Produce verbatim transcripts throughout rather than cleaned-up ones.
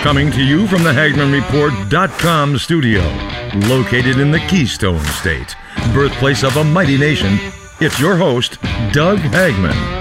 Coming to you from the Hagman Report dot com studio, located in the Keystone State, birthplace of a mighty nation, it's your host, Doug Hagman.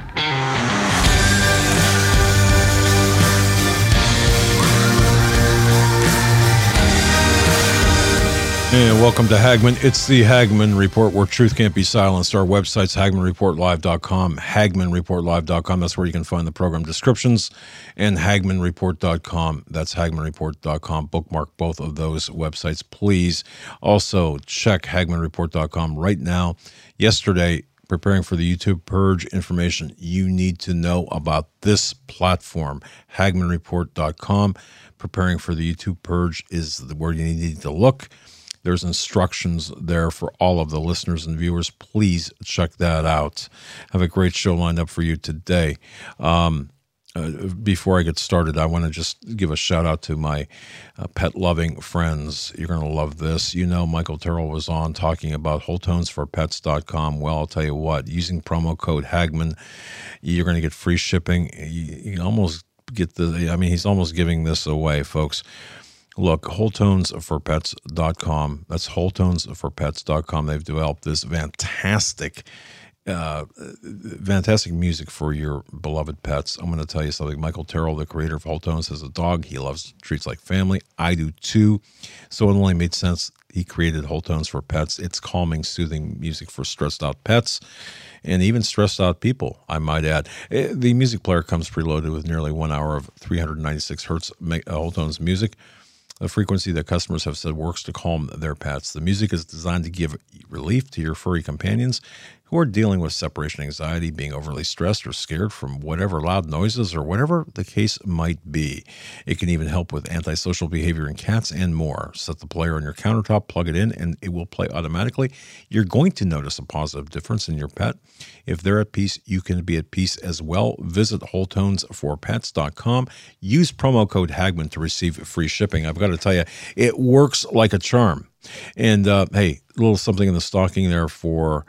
And welcome to Hagman. It's the Hagman Report, where truth can't be silenced. Our website's Hagman Report Live dot com, Hagman Report Live dot com. That's where you can find the program descriptions. And Hagman Report dot com. That's Hagman Report dot com. Bookmark both of those websites, please. Also, check Hagman Report dot com right now. Yesterday, preparing for the YouTube purge, information you need to know about this platform, Hagman Report dot com. Preparing for the YouTube purge is where you need to look. There's instructions there for all of the listeners and viewers. Please check that out. Have a great show lined up for you today. Um, uh, before I get started, I want to just give a shout out to my uh, pet-loving friends. You're going to love this. You know, Michael Terrell was on talking about whole tones for pets dot com. Well, I'll tell you what, using promo code Hagman, you're going to get free shipping. You, you almost get the, I mean, he's almost giving this away, folks. Look, whole tones for pets dot com. That's whole tones for pets dot com. They've developed this fantastic, uh, fantastic music for your beloved pets. I'm going to tell you something. Michael Terrell, the creator of Whole Tones, has a dog he loves, treats like family. I do too. So it only made sense he created Whole Tones for Pets. It's calming, soothing music for stressed out pets and even stressed out people, I might add. The music player comes preloaded with nearly one hour of three hundred ninety-six hertz Whole Tones music, a frequency that customers have said works to calm their pets. The music is designed to give relief to your furry companions who are dealing with separation anxiety, being overly stressed or scared from whatever loud noises or whatever the case might be. It can even help with antisocial behavior in cats and more. Set the player on your countertop, plug it in, and it will play automatically. You're going to notice a positive difference in your pet. If they're at peace, you can be at peace as well. Visit whole tones for pets dot com. Use promo code Hagman to receive free shipping. I've got to tell you, it works like a charm. And uh, hey, a little something in the stocking there for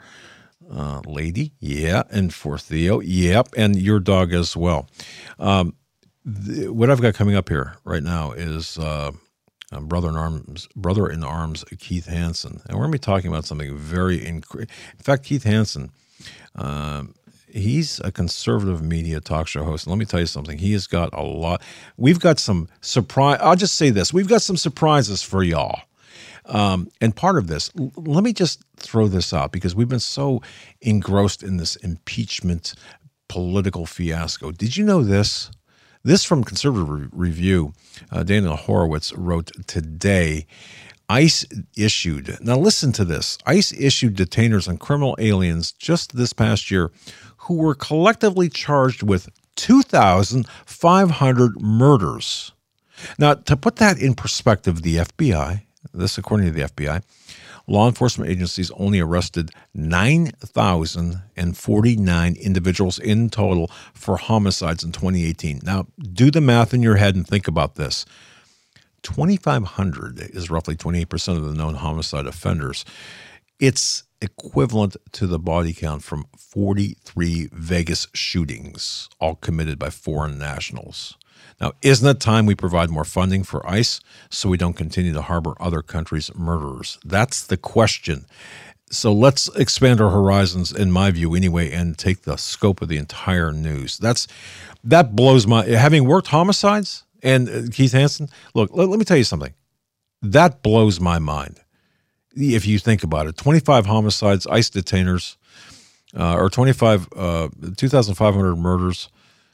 Uh, lady, yeah, and for Theo, yep, and your dog as well. Um, th- what I've got coming up here right now is uh, uh, brother in arms, brother in arms, Keith Hansen, and we're going to be talking about something very. Inc- in fact, Keith Hansen, uh, he's a conservative media talk show host. And let me tell you something. He has got a lot. We've got some surprise. I'll just say this: we've got some surprises for y'all. Um, and part of this, l- let me just throw this out, because we've been so engrossed in this impeachment political fiasco. Did you know this? This from Conservative Re- Review, uh, Daniel Horowitz wrote today, ICE issued, now listen to this, ICE issued detainers and criminal aliens just this past year who were collectively charged with two thousand five hundred murders. Now, to put that in perspective, the F B I, this according to the F B I, law enforcement agencies only arrested nine thousand forty-nine individuals in total for homicides in twenty eighteen. Now, do the math in your head and think about this. twenty-five hundred is roughly twenty-eight percent of the known homicide offenders. It's equivalent to the body count from forty-three Vegas shootings, all committed by foreign nationals. Now, isn't it time we provide more funding for ICE so we don't continue to harbor other countries' murderers? That's the question. So let's expand our horizons, in my view anyway, and take the scope of the entire news. That's that blows my, having worked homicides, and uh, Keith Hansen, look, let, let me tell you something. That blows my mind. If you think about it, twenty-five homicides, ICE detainers, uh, or twenty-five, uh, two thousand five hundred murders.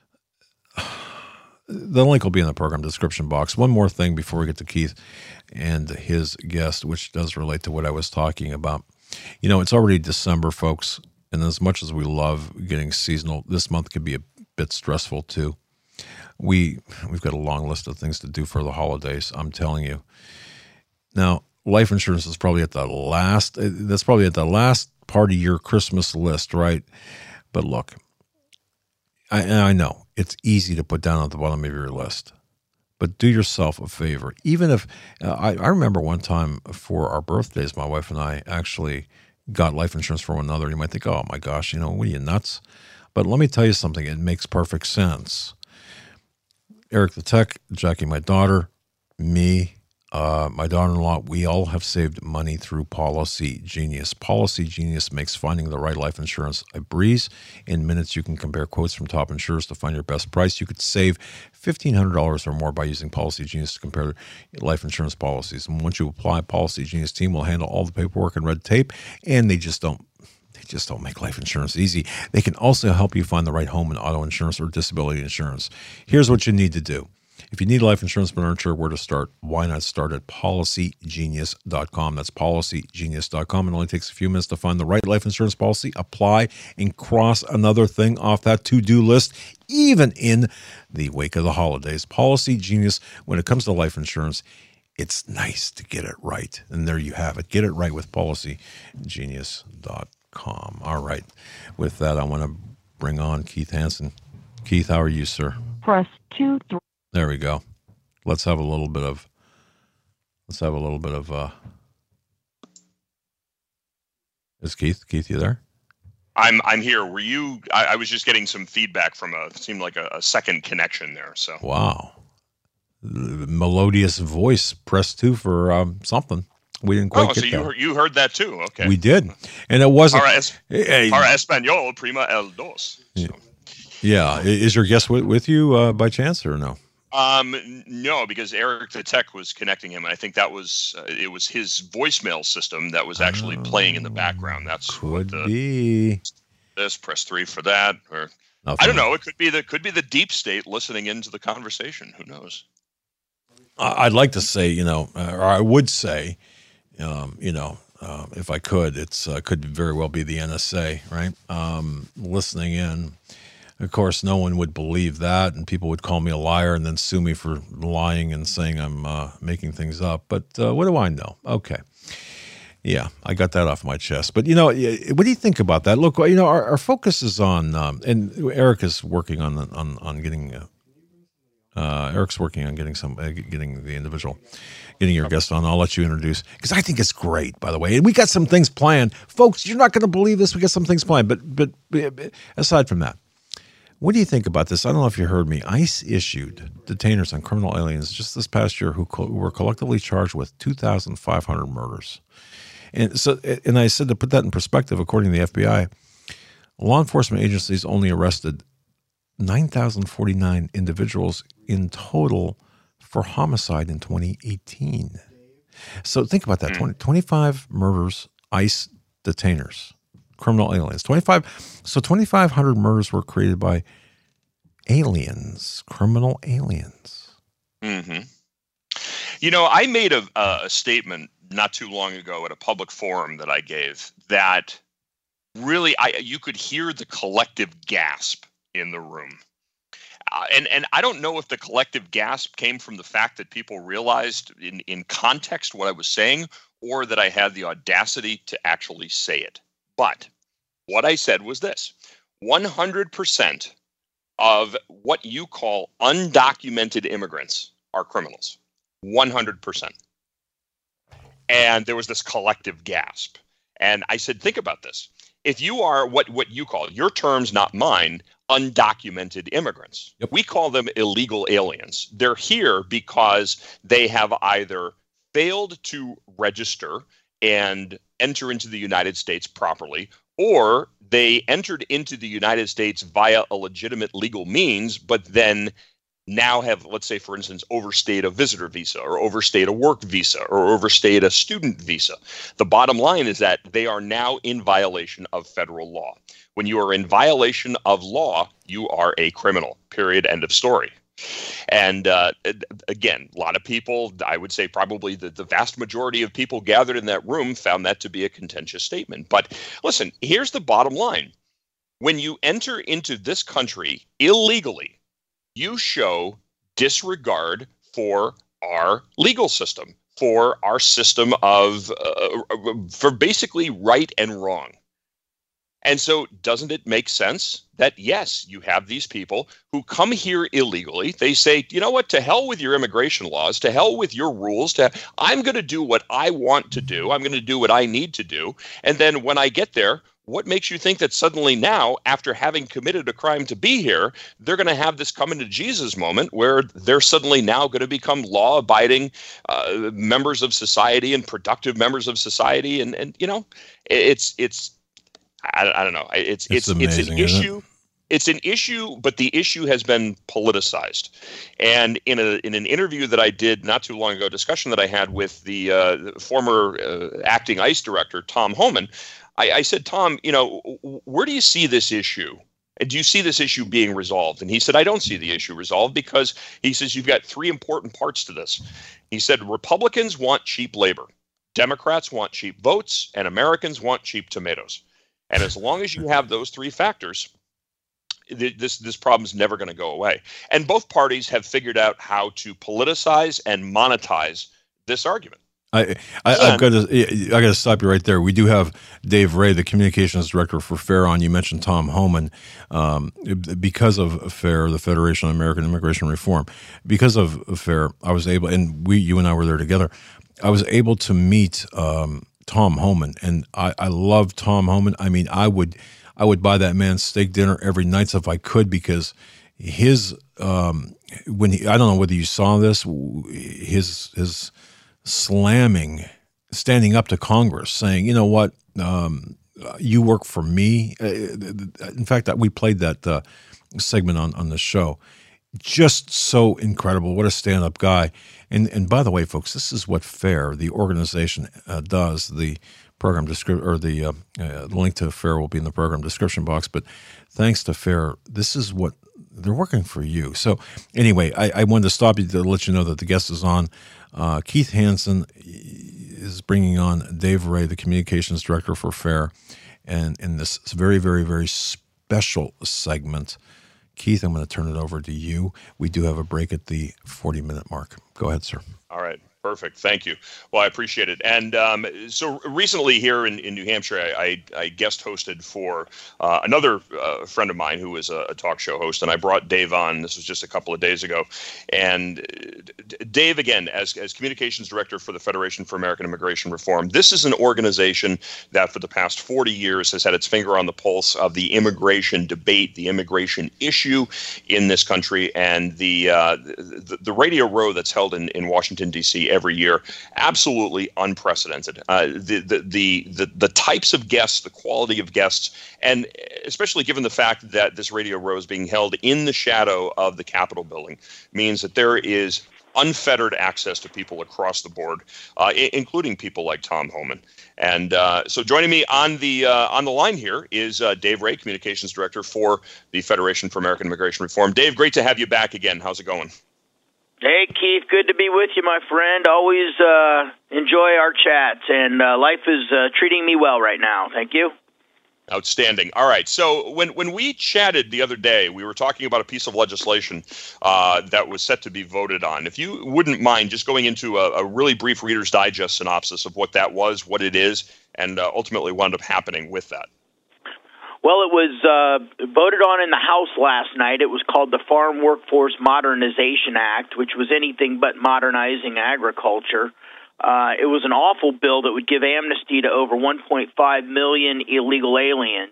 The link will be in the program description box. One more thing before we get to Keith and his guest, which does relate to what I was talking about. You know, it's already December, folks, and as much as we love getting seasonal, this month could be a bit stressful too. We, we've got a long list of things to do for the holidays, I'm telling you. Now, life insurance is probably at the last, that's probably at the last part of your Christmas list, right? But look, I, and I know it's easy to put down at the bottom of your list, but do yourself a favor. Even if, uh, I, I remember one time for our birthdays, my wife and I actually got life insurance for one another. You might think, oh my gosh, you know, what are you, nuts? But let me tell you something, it makes perfect sense. Eric the Tech, Jackie, my daughter, me, uh, my daughter-in-law, we all have saved money through Policy Genius. Policy Genius makes finding the right life insurance a breeze. In minutes, you can compare quotes from top insurers to find your best price. You could save fifteen hundred dollars or more by using Policy Genius to compare life insurance policies. And once you apply, Policy Genius team will handle all the paperwork and red tape, and they just don't They just don't make life insurance easy. They can also help you find the right home and auto insurance or disability insurance. Here's what you need to do. If you need life insurance but aren't sure where to start, why not start at policy genius dot com? That's policy genius dot com. It only takes a few minutes to find the right life insurance policy, apply, and cross another thing off that to-do list, even in the wake of the holidays. Policy Genius, when it comes to life insurance, it's nice to get it right. And there you have it. Get it right with policy genius dot com. All right. With that, I want to bring on Keith Hansen. Keith, how are you, sir? Press two, three. There we go. Let's have a little bit of, let's have a little bit of, uh, is Keith, Keith, you there? I'm I'm here. Were you, I, I was just getting some feedback from a, it seemed like a, a second connection there. So. Wow. Melodious voice, press two for um, something. We didn't quite oh, get so you that. heard, you heard that too. Okay. We did. And it wasn't. Para, es, hey, para español, prima el dos. So. Yeah. Is your guest with, with you uh, by chance or no? Um, no, because Eric the Tech was connecting him, and I think that was uh, it was his voicemail system that was actually oh, playing in the background. That's could the, be. This press three for that, or Nothing. I don't know. It could be the could be the deep state listening into the conversation. Who knows? I'd like to say, you know, or I would say, um, you know, uh, if I could, it's uh, could very well be the N S A, right? Um, listening in. Of course, no one would believe that, and people would call me a liar and then sue me for lying and saying I'm uh, making things up. But uh, what do I know? Okay. Yeah, I got that off my chest. But, you know, what do you think about that? Look, you know, our, our focus is on, um, and Eric is working on on on getting, uh, uh, Eric's working on getting some, uh, getting the individual, getting your guest on. I'll let you introduce, because I think it's great, by the way. And we got some things planned. Folks, you're not going to believe this. We got some things planned. But, but but aside from that, what do you think about this? I don't know if you heard me. ICE issued detainers on criminal aliens just this past year who, co- who were collectively charged with two thousand five hundred murders. And so, and I said, to put that in perspective, according to the F B I, law enforcement agencies only arrested nine thousand forty-nine individuals in total for homicide in twenty eighteen. So think about that, twenty, twenty-five murders, ICE detainers, criminal aliens, twenty-five. So twenty-five hundred murders were created by aliens, criminal aliens. Mm-hmm. You know, I made a, a statement not too long ago at a public forum that I gave that really I you could hear the collective gasp in the room. Uh, and and I don't know if the collective gasp came from the fact that people realized in, in context what I was saying, or that I had the audacity to actually say it. But what I said was this: one hundred percent of what you call undocumented immigrants are criminals. one hundred percent. And there was this collective gasp. And I said, think about this. If you are what, what you call, your terms, not mine, undocumented immigrants, yep. We call them illegal aliens. They're here because they have either failed to register and enter into the United States properly, or they entered into the United States via a legitimate legal means, but then now have, let's say, for instance, overstayed a visitor visa or overstayed a work visa or overstayed a student visa. The bottom line is that they are now in violation of federal law. When you are in violation of law, you are a criminal, period, end of story. And uh, again, a lot of people, I would say probably the, the vast majority of people gathered in that room found that to be a contentious statement. But listen, here's the bottom line. When you enter into this country illegally, you show disregard for our legal system, for our system of, uh, for basically right and wrong. And so doesn't it make sense that, yes, you have these people who come here illegally. They say, you know what, to hell with your immigration laws, to hell with your rules. To I'm going to do what I want to do. I'm going to do what I need to do. And then when I get there, what makes you think that suddenly now, after having committed a crime to be here, they're going to have this coming to Jesus moment where they're suddenly now going to become law-abiding uh, members of society and productive members of society? And, and you know, it's, it's I, I don't know. It's, it's, it's, amazing, it's an issue. It? It's an issue, but the issue has been politicized. And in a in an interview that I did not too long ago, discussion that I had with the, uh, the former uh, acting ICE director, Tom Homan, I, I said, Tom, you know, where do you see this issue? And do you see this issue being resolved? And he said, I don't see the issue resolved because he says you've got three important parts to this. He said, Republicans want cheap labor, Democrats want cheap votes, and Americans want cheap tomatoes. And as long as you have those three factors, this this problem is never going to go away. And both parties have figured out how to politicize and monetize this argument. I, I I've got to I got to stop you right there. We do have Dave Ray, the communications director for FAIR, on. You mentioned Tom Homan. Um, because of FAIR, the Federation of American Immigration Reform, because of FAIR, I was able, and we, you and I were there together. I was able to meet um, Tom Homan, and I, I love Tom Homan. I mean, I would I would buy that man steak dinner every night if I could, because his um, when he, I don't know whether you saw this, his his. slamming, standing up to Congress, saying, you know what, um, you work for me. In fact, we played that uh, segment on, on the show. Just so incredible. What a stand-up guy. And and by the way, folks, this is what FAIR, the organization, uh, does. The program description, or the uh, uh, link to FAIR will be in the program description box. But thanks to FAIR, this is what they're working for you. So anyway, I, I wanted to stop you to let you know that the guest is on. Uh, Keith Hansen is bringing on Dave Ray, the communications director for FAIR, and in this very, very, very special segment. Keith, I'm going to turn it over to you. We do have a break at the forty-minute mark. Go ahead, sir. All right. Perfect. Thank you. Well, I appreciate it. And um, so recently here in, in New Hampshire, I, I, I guest hosted for uh, another uh, friend of mine who is a, a talk show host, and I brought Dave on. This was just a couple of days ago. And Dave, again, as, as communications director for the Federation for American Immigration Reform, this is an organization that for the past forty years has had its finger on the pulse of the immigration debate, the immigration issue in this country, and the uh, the, the Radio Row that's held in, in Washington, D C every year, absolutely unprecedented. Uh, the, the the the the types of guests, the quality of guests, and especially given the fact that this Radio Row is being held in the shadow of the Capitol building, means that there is unfettered access to people across the board, uh, I- including people like Tom Homan. And uh, so, joining me on the uh, on the line here is uh, Dave Ray, communications director for the Federation for American Immigration Reform. Dave, great to have you back again. How's it going? Hey, Keith, good to be with you, my friend. Always uh, enjoy our chats, and uh, life is uh, treating me well right now. Thank you. Outstanding. All right. So when, when we chatted the other day, we were talking about a piece of legislation uh, that was set to be voted on. If you wouldn't mind just going into a, a really brief Reader's Digest synopsis of what that was, what it is, and uh, ultimately what ended up happening with that. Well, it was uh, voted on in the House last night. It was called the Farm Workforce Modernization Act, which was anything but modernizing agriculture. Uh, it was an awful bill that would give amnesty to over one point five million illegal aliens.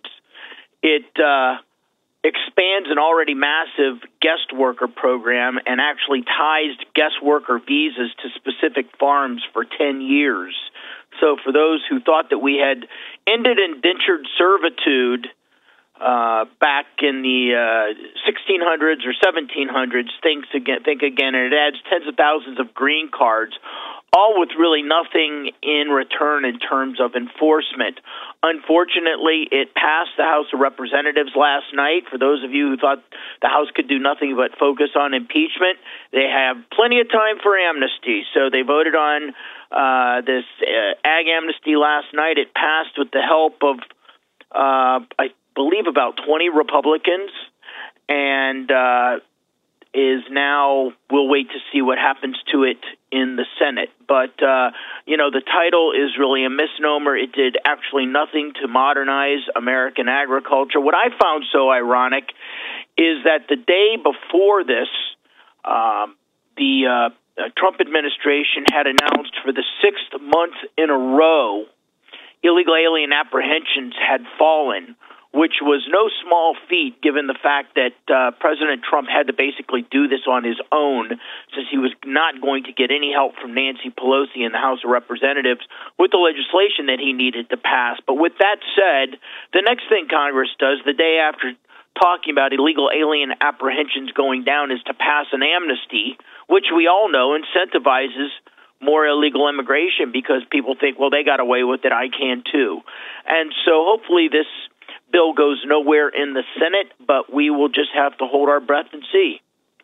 It uh, expands an already massive guest worker program and actually ties guest worker visas to specific farms for ten years. So for those who thought that we had ended indentured servitude uh, back in the uh, sixteen hundreds or seventeen hundreds, think again, think again, and it adds tens of thousands of green cards, all with really nothing in return in terms of enforcement. Unfortunately, it passed the House of Representatives last night. For those of you who thought the House could do nothing but focus on impeachment, they have plenty of time for amnesty. So they voted on uh, this uh, ag amnesty last night. It passed with the help of, uh, I believe, about twenty Republicans, and uh, is now, we'll wait to see what happens to it in the Senate. But, uh, you know, the title is really a misnomer. It did actually nothing to modernize American agriculture. What I found so ironic is that the day before this, um, the uh, Trump administration had announced for the sixth month in a row illegal alien apprehensions had fallen, which was no small feat given the fact that uh, President Trump had to basically do this on his own, since he was not going to get any help from Nancy Pelosi in the House of Representatives with the legislation that he needed to pass. But with that said, the next thing Congress does the day after talking about illegal alien apprehensions going down is to pass an amnesty, which we all know incentivizes more illegal immigration because people think, well, they got away with it, I can too. And so hopefully this bill goes nowhere in the Senate, but we will just have to hold our breath and see.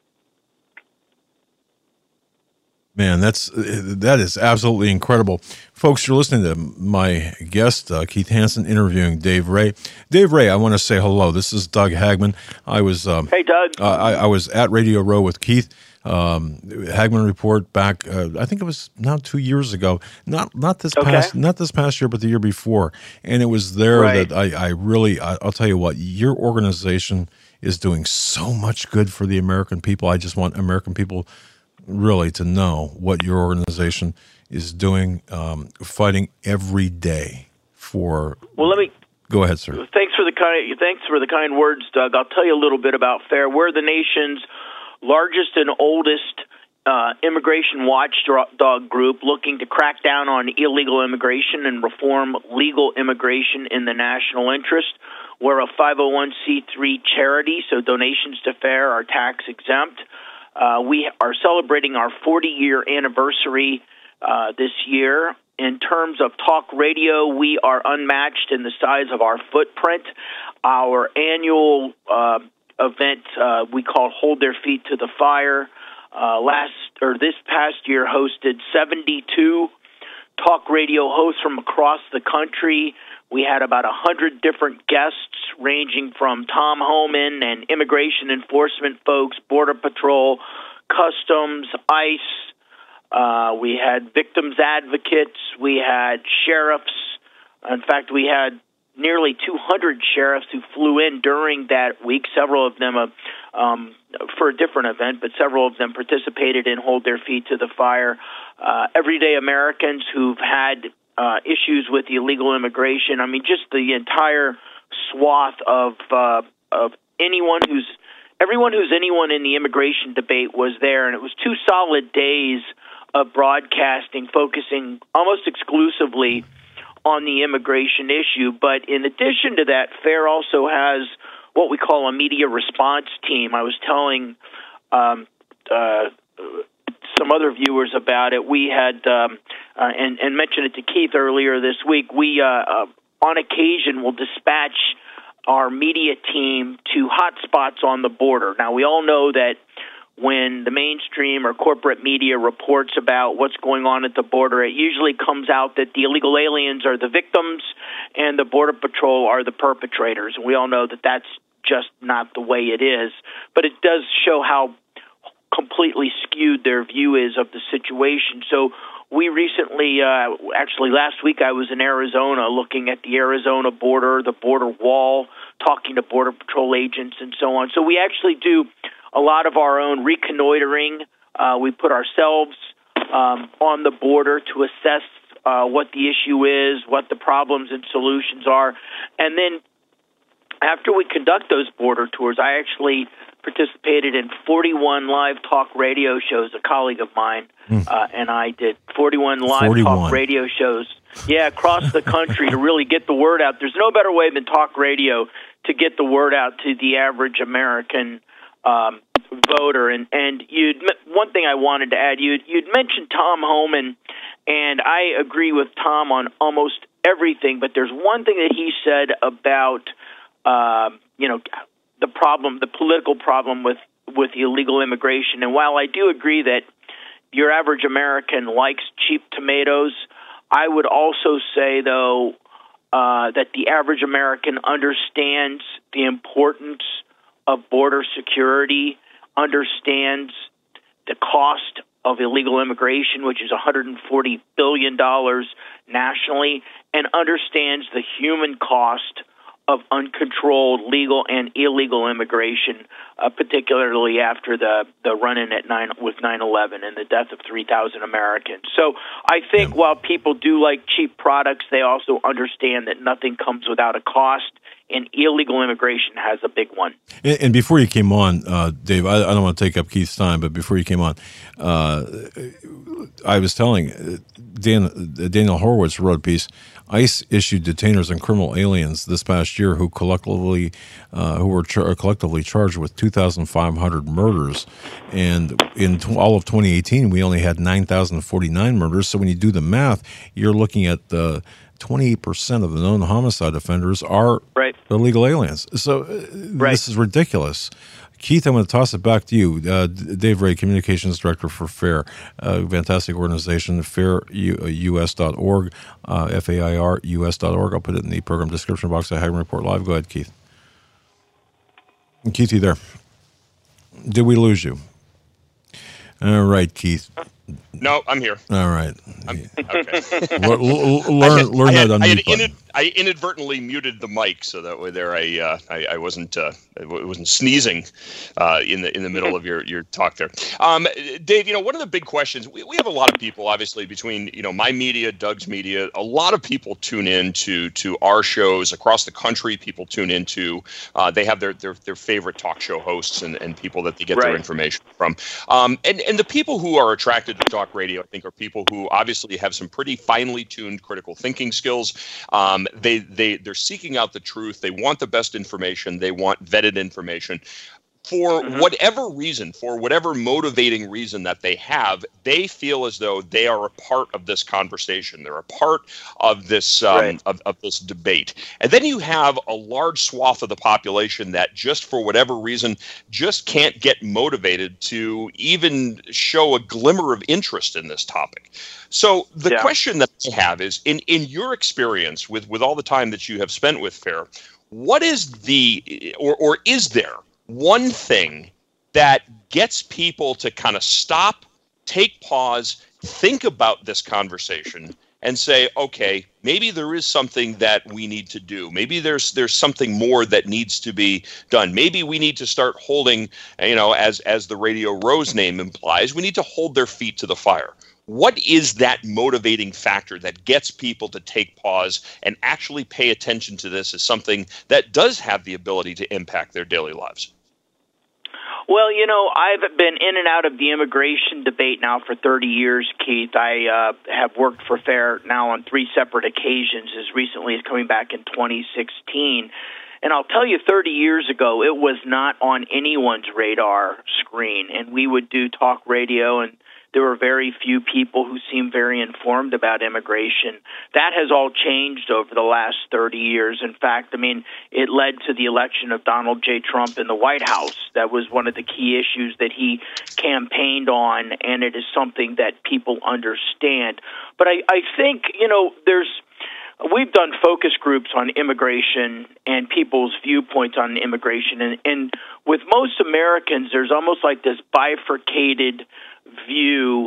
Man, that's that is absolutely incredible. Folks, you're listening to my guest, uh, Keith Hansen, interviewing Dave Ray. Dave Ray, I want to say hello. This is Doug Hagman. I was um, Hey, Doug. Uh, I, I was at Radio Row with Keith. Um, Hagman Report back, uh, I think it was now two years ago. Not not this okay. past not this past year, but the year before. And it was there right. that I, I really, I, I'll tell you what, your organization is doing so much good for the American people. I just want American people really to know what your organization is doing, um, fighting every day for. Well, let me. Go ahead, sir. Thanks for the kind. Thanks for the kind words, Doug. I'll tell you a little bit about FAIR. We're the nation's largest and oldest uh, immigration watchdog group looking to crack down on illegal immigration and reform legal immigration in the national interest. We're a five oh one c three charity, so donations to FAIR are tax exempt. Uh, we are celebrating our forty-year anniversary uh, this year. In terms of talk radio, we are unmatched in the size of our footprint. Our annual uh, event uh, we call Hold Their Feet to the Fire. Uh, last or this past year hosted seventy-two talk radio hosts from across the country. We had about one hundred different guests ranging from Tom Homan and immigration enforcement folks, Border Patrol, Customs, ICE. Uh, we had victims advocates. We had sheriffs. In fact, we had nearly two hundred sheriffs who flew in during that week, several of them uh, um, for a different event, but several of them participated in Hold Their Feet to the Fire. Uh, everyday Americans who've had uh, issues with illegal immigration. I mean, just the entire swath of uh, of anyone who's, everyone who's anyone in the immigration debate was there, and it was two solid days of broadcasting focusing almost exclusively on the immigration issue. But in addition to that, FAIR also has what we call a media response team. I was telling um, uh, some other viewers about it. We had, um, uh, and, and mentioned it to Keith earlier this week, we uh, uh, on occasion will dispatch our media team to hot spots on the border. Now, we all know that when the mainstream or corporate media reports about what's going on at the border, it usually comes out that the illegal aliens are the victims and the Border Patrol are the perpetrators. And we all know that that's just not the way it is. But it does show how completely skewed their view is of the situation. So we recently, uh, actually last week, I was in Arizona looking at the Arizona border, the border wall, talking to Border Patrol agents and so on. So we actually do a lot of our own reconnoitering. Uh, we put ourselves um, on the border to assess uh, what the issue is, what the problems and solutions are. And then after we conduct those border tours, I actually participated in forty-one live talk radio shows. A colleague of mine mm. uh, and I did forty-one live forty-one talk radio shows, yeah, across the country to really get the word out. There's no better way than talk radio to get the word out to the average American Um, voter. And, and you'd, one thing I wanted to add, you'd, you'd mentioned Tom Homan, and I agree with Tom on almost everything, but there's one thing that he said about, uh, you know, the problem, the political problem with, with illegal immigration. And while I do agree that your average American likes cheap tomatoes, I would also say, though, uh, that the average American understands the importance of border security, understands the cost of illegal immigration, which is one hundred forty billion dollars nationally, and understands the human cost of uncontrolled legal and illegal immigration, uh, particularly after the, the run-in at nine with nine eleven and the death of three thousand Americans. So I think yeah. while people do like cheap products, they also understand that nothing comes without a cost, and illegal immigration has a big one. And, and before you came on, uh, Dave, I, I don't want to take up Keith's time, but before you came on, uh, I was telling Dan, Daniel Horowitz wrote a piece. ICE issued detainers and criminal aliens this past year who collectively uh, who were char- collectively charged with two thousand five hundred murders, and in t- all of twenty eighteen we only had nine thousand forty-nine murders. So when you do the math, you're looking at the twenty-eight percent of the known homicide offenders are right. illegal aliens. So uh, right. this is ridiculous. Keith, I'm going to toss it back to you. Uh, Dave Ray, Communications Director for FAIR, a fantastic organization, fair u s dot org, uh, F A I R U S dot org. I'll put it in the program description box at Hagmann Report Live. Go ahead, Keith. Keith, you there? Did we lose you? All right, Keith. No, I'm here. All right. I'm, okay. learn learn, learn I had, that on I, had mute inad, I inadvertently muted the mic, so that way there I uh, I, I wasn't uh, I wasn't sneezing uh, in the in the middle of your, your talk there. Um, Dave, you know, one of the big questions, we, we have a lot of people, obviously, between you know my media, Doug's media. A lot of people tune in to to our shows across the country. People tune into uh, they have their, their their favorite talk show hosts and, and people that they get right. their information from. Um, and and the people who are attracted to talk radio, I think, are people who obviously have some pretty finely tuned critical thinking skills. Um, they they they're seeking out the truth. They want the best information. They want vetted information. For mm-hmm. whatever reason, for whatever motivating reason that they have, they feel as though they are a part of this conversation. They're a part of this um, right. of, of this debate. And then you have a large swath of the population that just for whatever reason just can't get motivated to even show a glimmer of interest in this topic. So the yeah. question that I have is, in, in your experience with, with all the time that you have spent with FAIR, what is the, or or is there one thing that gets people to kind of stop, take pause, think about this conversation and say, okay, maybe there is something that we need to do. Maybe there's there's something more that needs to be done. Maybe we need to start holding, you know, as as the Radio Row's name implies, we need to hold their feet to the fire. What is that motivating factor that gets people to take pause and actually pay attention to this as something that does have the ability to impact their daily lives? Well, you know, I've been in and out of the immigration debate now for thirty years, Keith. I uh, have worked for FAIR now on three separate occasions, as recently as coming back in twenty sixteen. And I'll tell you, thirty years ago, it was not on anyone's radar screen. And we would do talk radio, and there were very few people who seemed very informed about immigration. That has all changed over the last thirty years. In fact, I mean, it led to the election of Donald J. Trump in the White House. That was one of the key issues that he campaigned on, and it is something that people understand. But I, I think, you know, there's we've done focus groups on immigration and people's viewpoints on immigration. And, and with most Americans, there's almost like this bifurcated view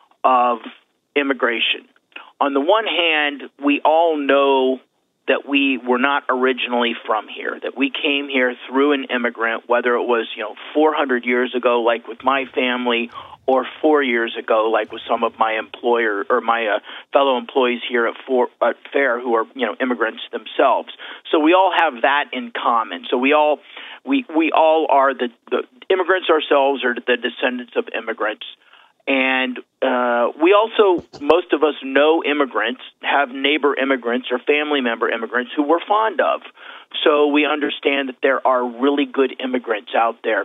of immigration. On the one hand, we all know that we were not originally from here, that we came here through an immigrant, whether it was, you know, four hundred years ago, like with my family, or four years ago, like with some of my employer or my uh, fellow employees here at, for, at FAIR who are, you know, immigrants themselves. So we all have that in common. So we all we we all are the, the immigrants ourselves, or the descendants of immigrants. And uh, we also, most of us know immigrants, have neighbor immigrants or family member immigrants who we're fond of. So we understand that there are really good immigrants out there.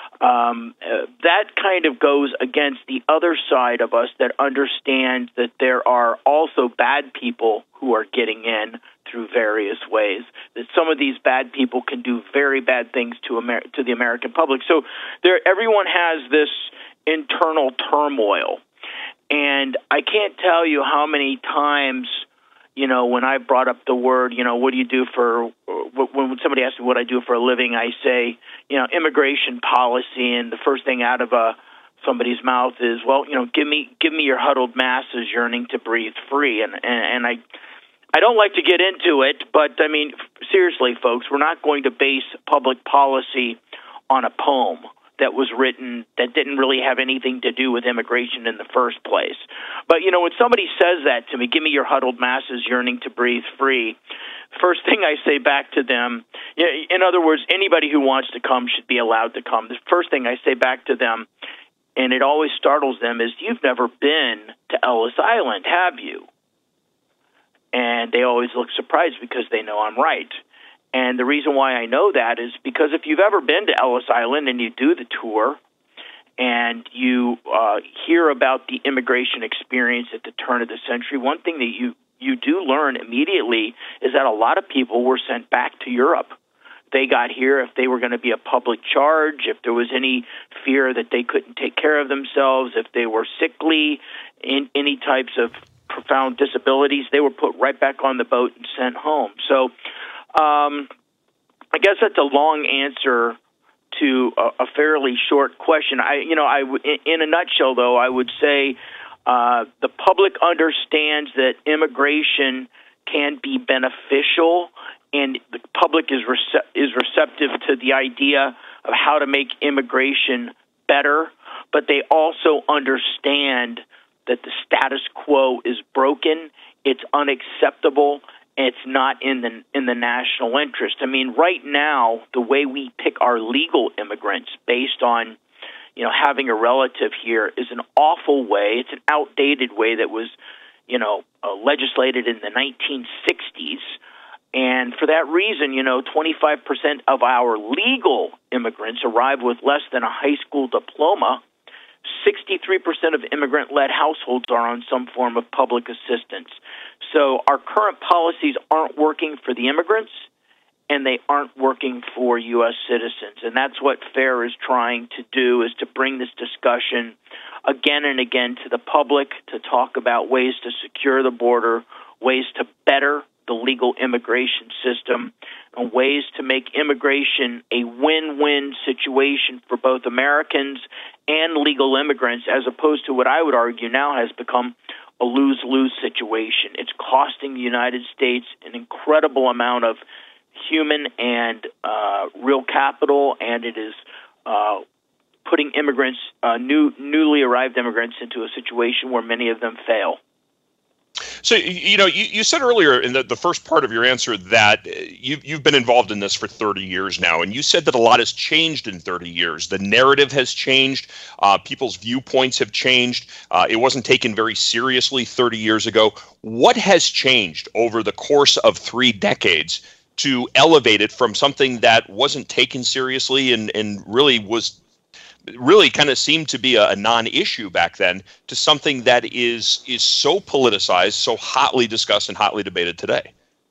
Um, uh, that kind of goes against the other side of us that understands that there are also bad people who are getting in through various ways, that some of these bad people can do very bad things to Amer- to the American public. So there, everyone has this internal turmoil. And I can't tell you how many times, you know, when I brought up the word, you know, what do you do for, when somebody asks me what I do for a living, I say, you know, immigration policy, and the first thing out of a, somebody's mouth is, well, you know, give me give me your huddled masses yearning to breathe free. And, and, and I I don't like to get into it, but I mean, seriously, folks, we're not going to base public policy on a poem that was written that didn't really have anything to do with immigration in the first place. But, you know, when somebody says that to me, give me your huddled masses yearning to breathe free, first thing I say back to them, in other words, anybody who wants to come should be allowed to come. The first thing I say back to them, and it always startles them, is you've never been to Ellis Island, have you? And they always look surprised because they know I'm right. And the reason why I know that is because if you've ever been to Ellis Island and you do the tour and you uh, hear about the immigration experience at the turn of the century, one thing that you, you do learn immediately is that a lot of people were sent back to Europe. They got here if they were going to be a public charge, if there was any fear that they couldn't take care of themselves, if they were sickly, in any types of profound disabilities, they were put right back on the boat and sent home. So um, I guess that's a long answer to a, a fairly short question. I, you know, I w- in a nutshell, though, I would say uh, the public understands that immigration can be beneficial, and the public is rece- is receptive to the idea of how to make immigration better, but they also understand that the status quo is broken, it's unacceptable, and it's not in the in the national interest. I mean, right now, the way we pick our legal immigrants based on, you know, having a relative here is an awful way. It's an outdated way that was, you know, uh, legislated in the nineteen sixties. And for that reason, you know, twenty-five percent of our legal immigrants arrive with less than a high school diploma. sixty-three percent of immigrant-led households are on some form of public assistance. So our current policies aren't working for the immigrants, and they aren't working for U S citizens. And that's what FAIR is trying to do, is to bring this discussion again and again to the public, to talk about ways to secure the border, ways to better the legal immigration system, and ways to make immigration a win-win situation for both Americans and legal immigrants, as opposed to what I would argue now has become a lose-lose situation. It's costing the United States an incredible amount of human and uh, real capital, and it is uh, putting immigrants, uh, new, newly arrived immigrants, into a situation where many of them fail. So, you know, you, you said earlier in the, the first part of your answer that you've, you've been involved in this for thirty years now, and you said that a lot has changed in thirty years. The narrative has changed. Uh, people's viewpoints have changed. Uh, it wasn't taken very seriously thirty years ago. What has changed over the course of three decades to elevate it from something that wasn't taken seriously and, and really was really kind of seemed to be a, a non-issue back then to something that is is so politicized, so hotly discussed and hotly debated today?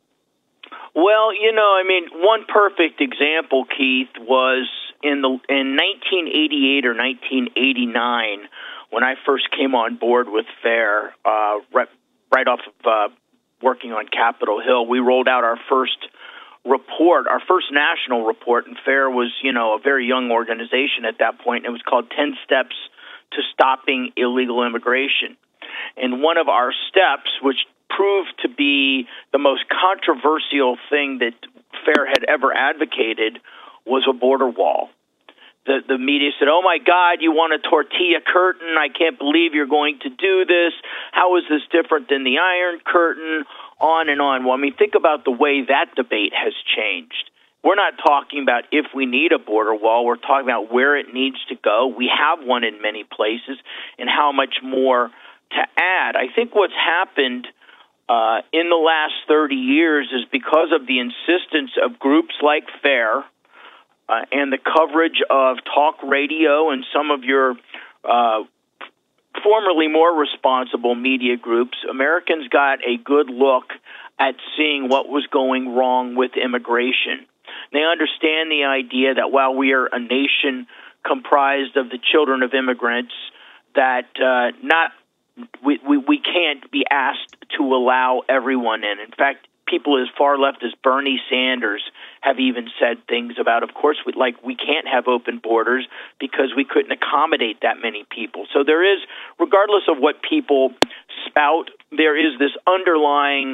Well, you know, I mean, one perfect example, Keith, was in the in nineteen eighty-eight or nineteen eighty-nine when I first came on board with FAIR, uh, right, right off of uh, working on Capitol Hill. We rolled out our first report, our first national report, and FAIR was, you know, a very young organization at that point. It was called ten steps to Stopping Illegal Immigration. And one of our steps, which proved to be the most controversial thing that FAIR had ever advocated, was a border wall. The, the media said, oh, my God, you want a tortilla curtain? I can't believe you're going to do this. How is this different than the Iron Curtain? On and on. Well, I mean, think about the way that debate has changed. We're not talking about if we need a border wall. We're talking about where it needs to go. We have one in many places, and how much more to add. I think what's happened uh, in the last thirty years is because of the insistence of groups like FAIR uh, and the coverage of talk radio and some of your uh, formerly more responsible media groups, Americans got a good look at seeing what was going wrong with immigration. They understand the idea that while we are a nation comprised of the children of immigrants, that uh, not we, we, we can't be asked to allow everyone in. In fact, people as far left as Bernie Sanders have even said things about, of course, we, like we can't have open borders because we couldn't accommodate that many people. So there is, regardless of what people spout, there is this underlying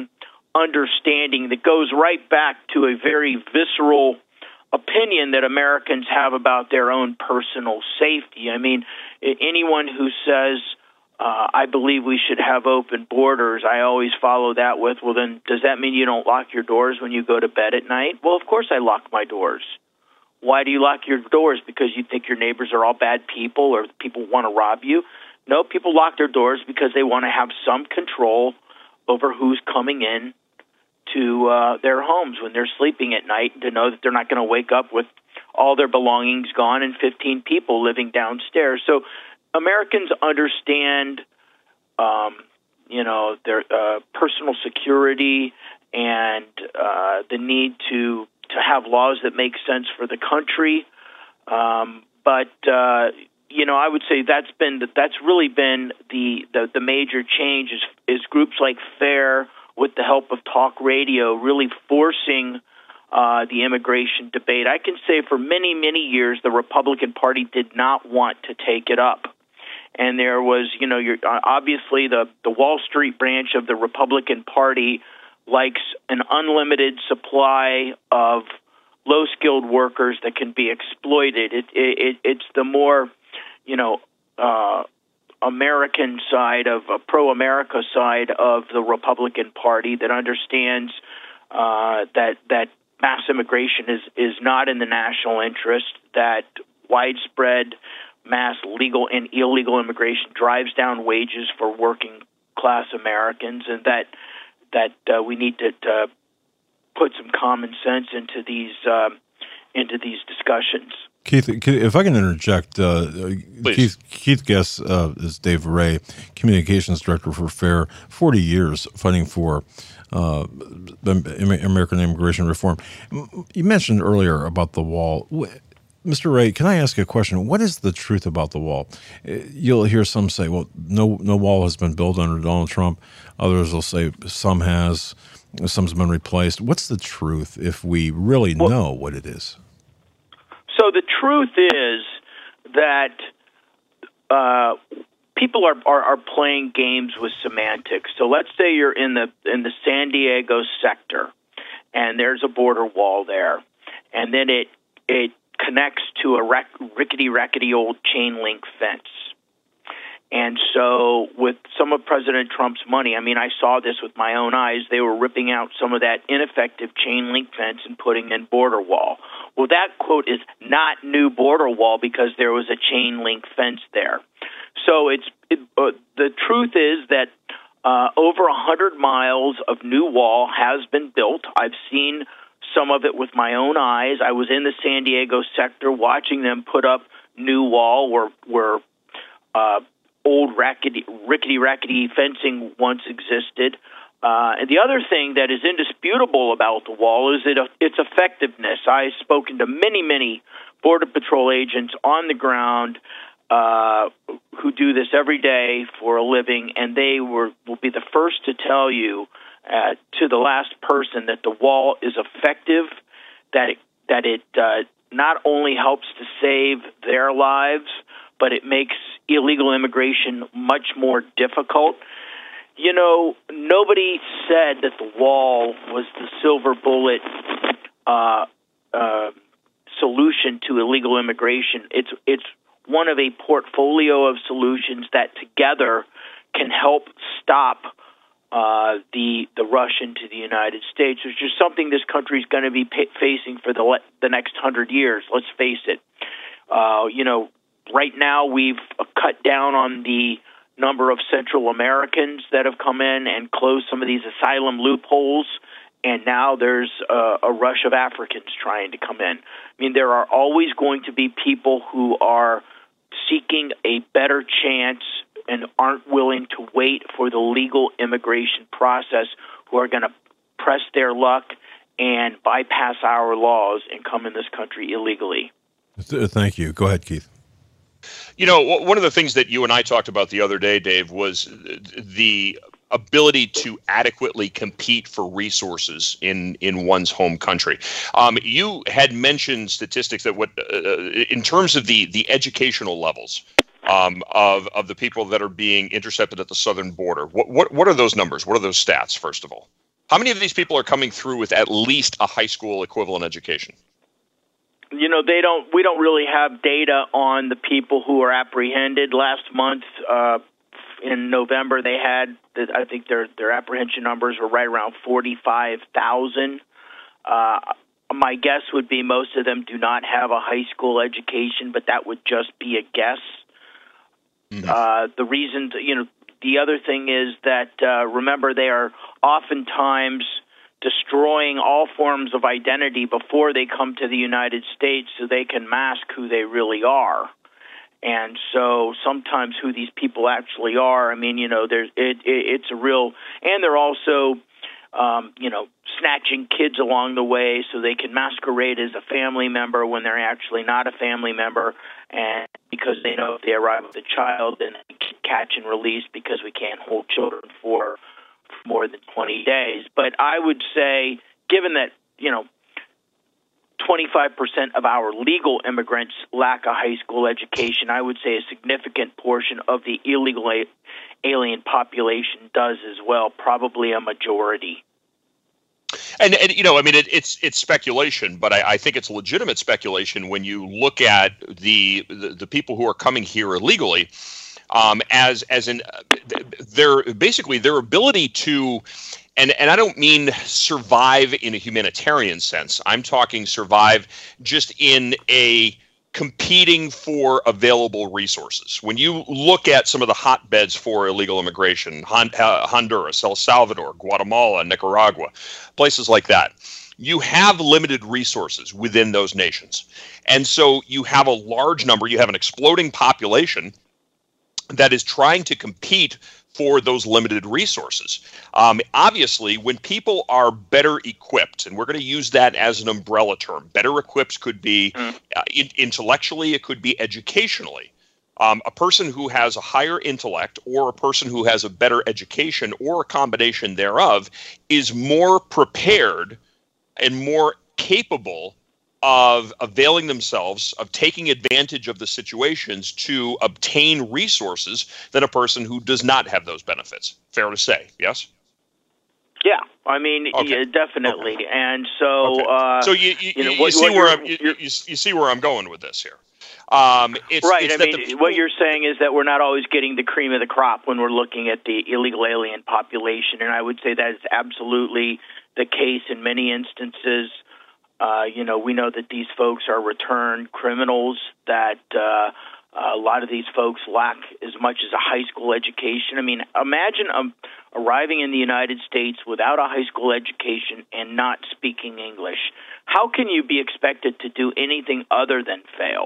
understanding that goes right back to a very visceral opinion that Americans have about their own personal safety. I mean, anyone who says, uh, I believe we should have open borders, I always follow that with, well, then does that mean you don't lock your doors when you go to bed at night? Well, of course I lock my doors. Why do you lock your doors? Because you think your neighbors are all bad people or people want to rob you? No, people lock their doors because they want to have some control over who's coming in to uh, their homes when they're sleeping at night, to know that they're not going to wake up with all their belongings gone and fifteen people living downstairs. So Americans understand, um, you know, their uh, personal security and uh, the need to to have laws that make sense for the country. Um, but uh, you know, I would say that's been that's really been the the, the major change is, is groups like FAIR, with the help of talk radio, really forcing uh, the immigration debate. I can say for many, many years, the Republican Party did not want to take it up. And there was, you know, you're, obviously the, the Wall Street branch of the Republican Party likes an unlimited supply of low-skilled workers that can be exploited. It, it, it's the more, you know, uh, American side of a pro-America side of the Republican Party that understands uh, that that mass immigration is is not in the national interest, that widespread mass legal and illegal immigration drives down wages for working class Americans, and that that uh, we need to, to put some common sense into these uh, into these discussions. Keith, if I can interject, uh, Keith, Keith Guest uh, is Dave Ray, Communications Director for FAIR, forty years fighting for uh, American immigration reform. You mentioned earlier about the wall. Mister Ray, can I ask you a question? What is the truth about the wall? You'll hear some say, well, no no wall has been built under Donald Trump. Others will say some has, some's been replaced. What's the truth if we really well, know what it is? So the truth is that uh, people are, are, are playing games with semantics. So let's say you're in the in the San Diego sector, and there's a border wall there, and then it it connects to a rec- rickety, rickety old chain link fence. And so with some of President Trump's money, I mean, I saw this with my own eyes, they were ripping out some of that ineffective chain link fence and putting in border wall. Well, that, quote, is not new border wall because there was a chain link fence there. So it's it, uh, the truth is that uh, over one hundred miles of new wall has been built. I've seen some of it with my own eyes. I was in the San Diego sector watching them put up new wall where, where uh, old rickety, rickety, rickety fencing once existed. Uh, and the other thing that is indisputable about the wall is it, its effectiveness. I've spoken to many, many Border Patrol agents on the ground uh, who do this every day for a living, and they were, will be the first to tell you uh, to the last person that the wall is effective, that it, that it uh, not only helps to save their lives, but it makes illegal immigration much more difficult. You know, nobody said that the wall was the silver bullet uh, uh, solution to illegal immigration. It's it's one of a portfolio of solutions that together can help stop uh, the the rush into the United States, which is something this country is going to be pa- facing for the le- the next hundred years. Let's face it. Uh, you know, right now we've cut down on the number of Central Americans that have come in and closed some of these asylum loopholes, and now there's a, a rush of Africans trying to come in. I mean, there are always going to be people who are seeking a better chance and aren't willing to wait for the legal immigration process, who are going to press their luck and bypass our laws and come in this country illegally. Thank you. Go ahead, Keith. You know, one of the things that you and I talked about the other day, Dave, was the ability to adequately compete for resources in, in one's home country. Um, you had mentioned statistics that what, uh, in terms of the, the educational levels um, of of the people that are being intercepted at the southern border. What what what are those numbers? What are those stats? First of all. How many of these people are coming through with at least a high school equivalent education? You know, they don't. We don't really have data on the people who are apprehended. Last month, uh, in November, they had, I think their their apprehension numbers were right around forty-five thousand. Uh, my guess would be most of them do not have a high school education, but that would just be a guess. Mm-hmm. Uh, the reason, you know, the other thing is that, uh, remember, they are oftentimes destroying all forms of identity before they come to the United States so they can mask who they really are. And so sometimes who these people actually are, I mean, you know, there's it, it it's a real, and they're also, um, you know, snatching kids along the way so they can masquerade as a family member when they're actually not a family member, and because they know if they arrive with a child, then they can catch and release because we can't hold children for more than twenty days. But I would say, given that, you know, twenty-five percent of our legal immigrants lack a high school education, I would say a significant portion of the illegal a- alien population does as well, probably a majority. And, and you know, I mean, it, it's it's speculation, but I, I think it's legitimate speculation when you look at the the, the people who are coming here illegally. Um, as as in their basically their ability to, and and I don't mean survive in a humanitarian sense. I'm talking survive just in a competing for available resources. When you look at some of the hotbeds for illegal immigration, Honduras, El Salvador, Guatemala, Nicaragua, places like that, you have limited resources within those nations. And so you have a large number, you have an exploding population that is trying to compete for those limited resources. Um, obviously, when people are better equipped, and we're going to use that as an umbrella term, better equipped could be uh, in, intellectually, it could be educationally. Um, a person who has a higher intellect or a person who has a better education or a combination thereof is more prepared and more capable of availing themselves, of taking advantage of the situations to obtain resources than a person who does not have those benefits. Fair to say, yes? Yeah, I mean, okay. yeah, definitely. Okay. And so, okay. uh, so you you, you, know, you what, see what where I'm you, you, you, you see where I'm going with this here. Um, it's, right. It's I that mean, the people, what you're saying is that we're not always getting the cream of the crop when we're looking at the illegal alien population, and I would say that is absolutely the case in many instances. Uh, you know, we know that these folks are returned criminals, that uh, a lot of these folks lack as much as a high school education. I mean, imagine um, arriving in the United States without a high school education and not speaking English. How can you be expected to do anything other than fail?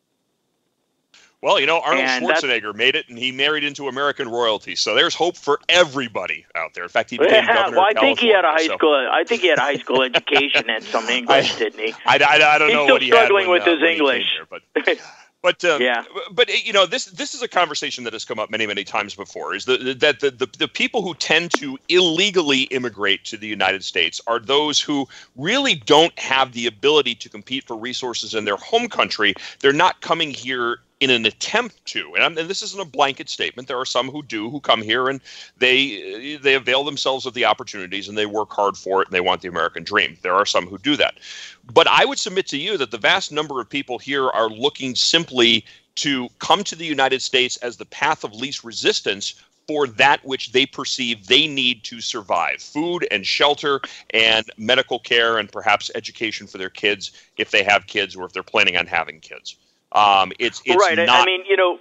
Well, you know, Arnold and Schwarzenegger made it, and he married into American royalty. So there's hope for everybody out there. In fact, he became yeah, governor well, of I think he had a high so. school. I think he had a high school education and some English, I, didn't he? I, I, I don't He's know still what he struggling had when, with uh, his when English. He came here, but. But um, yeah. but you know, this this is a conversation that has come up many many times before. Is that that the, the the people who tend to illegally immigrate to the United States are those who really don't have the ability to compete for resources in their home country. They're not coming here in an attempt to, and, and this isn't a blanket statement. There are some who do, who come here and they they avail themselves of the opportunities and they work hard for it and they want the American dream. There are some who do that. But I would submit to you that the vast number of people here are looking simply to come to the United States as the path of least resistance for that which they perceive they need to survive: food and shelter and medical care and perhaps education for their kids if they have kids or if they're planning on having kids. Um, it's it's right. not. I mean, you know,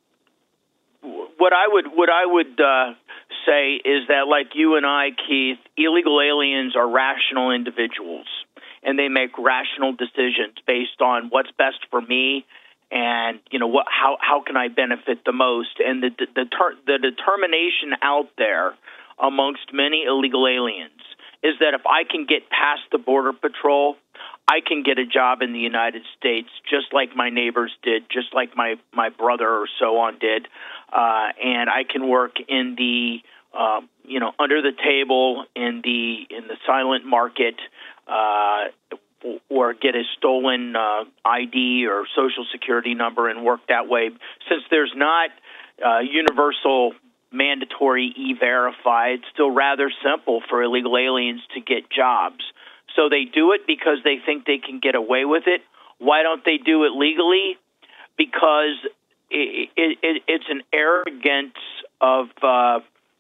what I would what I would uh, say is that, like you and I, Keith, illegal aliens are rational individuals, and they make rational decisions based on what's best for me, and you know what how how can I benefit the most, and the the, the, ter- the determination out there amongst many illegal aliens is that if I can get past the Border Patrol, I can get a job in the United States just like my neighbors did, just like my, my brother or so on did, uh, and I can work in the uh, you know under the table in the in the silent market, uh, or get a stolen uh, I D or social security number and work that way. Since there's not uh, universal mandatory E-Verify. It's still rather simple for illegal aliens to get jobs. So they do it because they think they can get away with it. Why don't they do it legally? Because it, it, it, it's an arrogance of uh,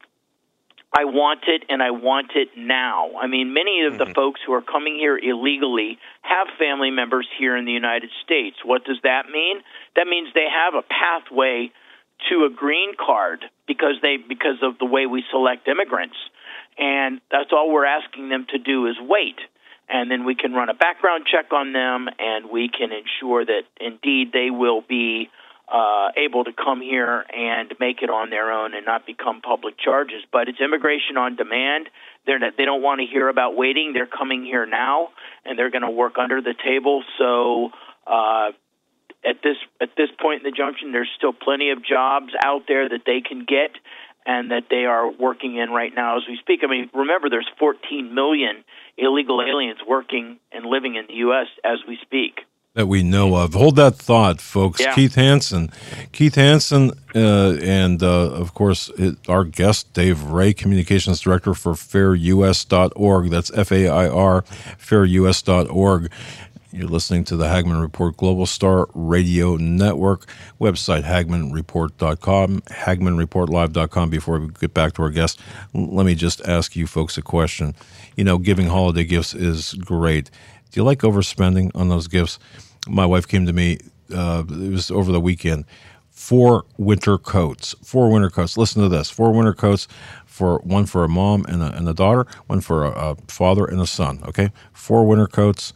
I want it and I want it now. I mean, many of the mm-hmm. folks who are coming here illegally have family members here in the United States. What does that mean? That means they have a pathway to a green card because they because of the way we select immigrants. And that's all we're asking them to do is wait. And then we can run a background check on them, and we can ensure that, indeed, they will be uh, able to come here and make it on their own and not become public charges. But it's immigration on demand. They're not, they don't want to hear about waiting. They're coming here now, and they're going to work under the table. So uh, at this at this point in the junction, there's still plenty of jobs out there that they can get and that they are working in right now as we speak. I mean, remember, there's fourteen million illegal aliens working and living in the U S as we speak. That we know of. Hold that thought, folks. Yeah. Keith Hansen. Keith Hansen, uh, and uh, of course, it, our guest, Dave Ray, Communications Director for fair U S dot org. That's F A I R, fair U S dot org. You're listening to the Hagmann Report Global Star Radio Network. Website, hagmann report dot com, hagmann report live dot com. Before we get back to our guest, let me just ask you folks a question. You know, giving holiday gifts is great. Do you like overspending on those gifts? My wife came to me, uh, it was over the weekend, four winter coats. Four winter coats. Listen to this. Four winter coats, for one for a mom and a, and a daughter, one for a, a father and a son, okay? Four winter coats.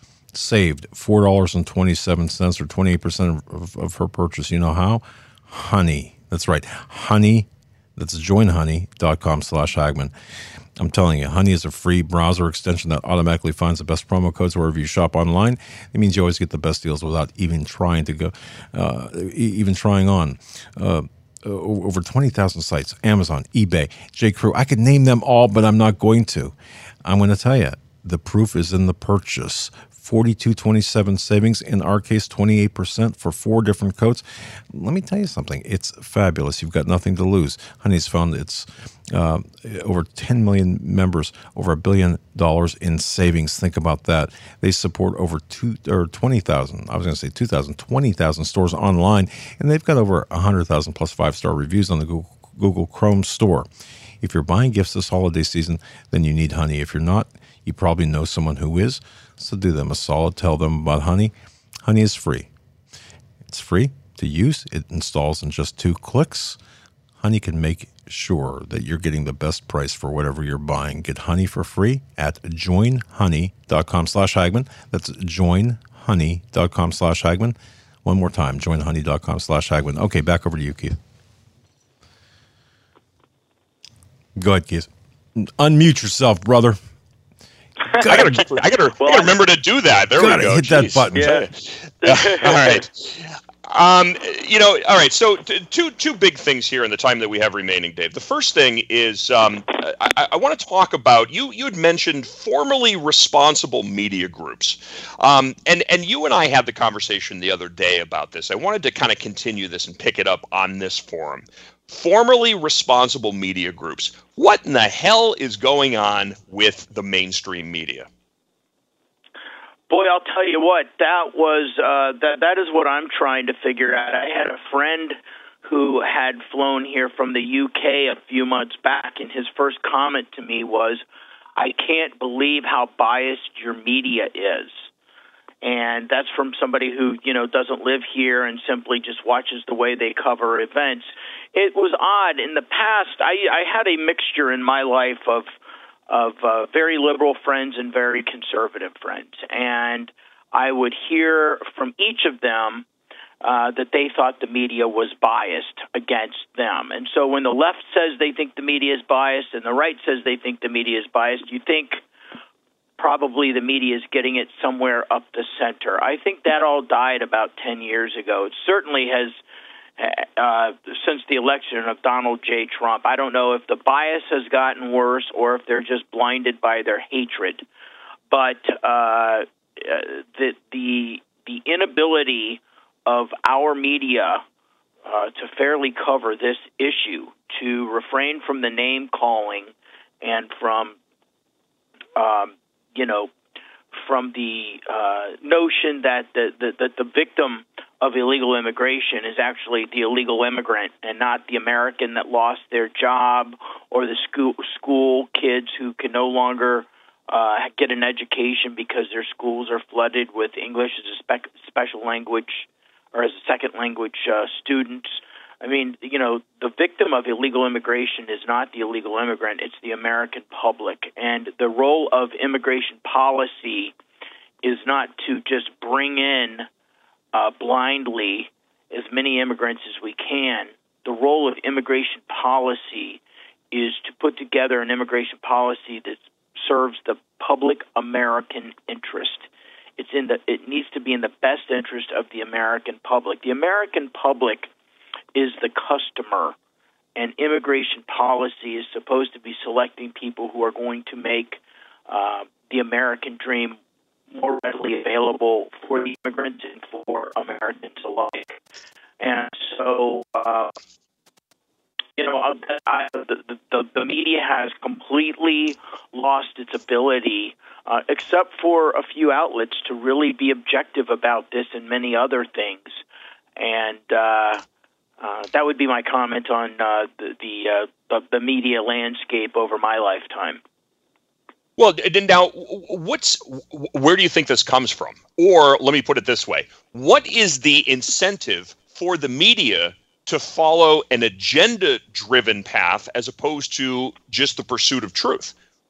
Saved four dollars and twenty-seven cents or twenty-eight percent of, of her purchase. You know how? Honey. That's right. Honey. That's join honey dot com slash Hagmann. I'm telling you, Honey is a free browser extension that automatically finds the best promo codes wherever you shop online. It means you always get the best deals without even trying to go, uh, even trying on. Uh, over twenty thousand sites, Amazon, eBay, J. Crew. I could name them all, but I'm not going to. I'm going to tell you, the proof is in the purchase. forty-two twenty-seven savings, in our case, twenty-eight percent for four different coats. Let me tell you something. It's fabulous. You've got nothing to lose. Honey's found it's uh, over ten million members, over a billion dollars in savings. Think about that. They support over two or twenty thousand, I was going to say two thousand, twenty thousand stores online, and they've got over one hundred thousand plus five-star reviews on the Google, Google Chrome store. If you're buying gifts this holiday season, then you need Honey. If you're not, you probably know someone who is. So do them a solid. Tell them about Honey. Honey is free. It's free to use. It installs in just two clicks. Honey can make sure that you're getting the best price for whatever you're buying. Get Honey for free at join honey dot com slash Hagmann. That's join honey dot com slash Hagmann. One more time, join honey dot com slash Hagmann. Okay, back over to you, Keith. Go ahead, Keith. Unmute yourself, brother. I gotta, keep, I, gotta, well, I gotta remember to do that. There gotta we go. Hit Jeez. that button. Yeah. All right. Um, you know, all right. So t- two two big things here in the time that we have remaining, Dave. The first thing is um, I, I want to talk about you. You had mentioned formerly responsible media groups, um, and and you and I had the conversation the other day about this. I wanted to kind of continue this and pick it up on this forum. Formerly responsible media groups. What in the hell is going on with the mainstream media? Boy, I'll tell you what, that was uh, that. That is what I'm trying to figure out. I had a friend who had flown here from the U K a few months back, and his first comment to me was, "I can't believe how biased your media is." And that's from somebody who, you know, doesn't live here and simply just watches the way they cover events. It was odd. In the past, I, I had a mixture in my life of of uh, very liberal friends and very conservative friends. And I would hear from each of them uh, that they thought the media was biased against them. And so when the left says they think the media is biased and the right says they think the media is biased, you think probably the media is getting it somewhere up the center. I think that all died about ten years ago. It certainly has, uh, since the election of Donald J. Trump. I don't know if the bias has gotten worse or if they're just blinded by their hatred. But uh, the, the, the inability of our media uh, to fairly cover this issue, to refrain from the name calling and from, um, you know, from the uh, notion that the, the, that the victim of illegal immigration is actually the illegal immigrant and not the American that lost their job or the school, school kids who can no longer uh, get an education because their schools are flooded with English as a spec- special language or as a second language uh, students. I mean, you know, the victim of illegal immigration is not the illegal immigrant, it's the American public. And the role of immigration policy is not to just bring in uh, blindly as many immigrants as we can. The role of immigration policy is to put together an immigration policy that serves the public American interest. It's in the, it needs to be in the best interest of the American public. The American public is the customer, and immigration policy is supposed to be selecting people who are going to make uh, the American dream more readily available for the immigrants and for Americans alike. And so, uh, you know, I, the, the, the media has completely lost its ability, uh, except for a few outlets, to really be objective about this and many other things. And uh, uh, that would be my comment on uh, the the, uh, the the media landscape over my lifetime. Well, now, what's where do you think this comes from? Or let me put it this way: what is the incentive for the media to follow an agenda-driven path as opposed to just the pursuit of truth?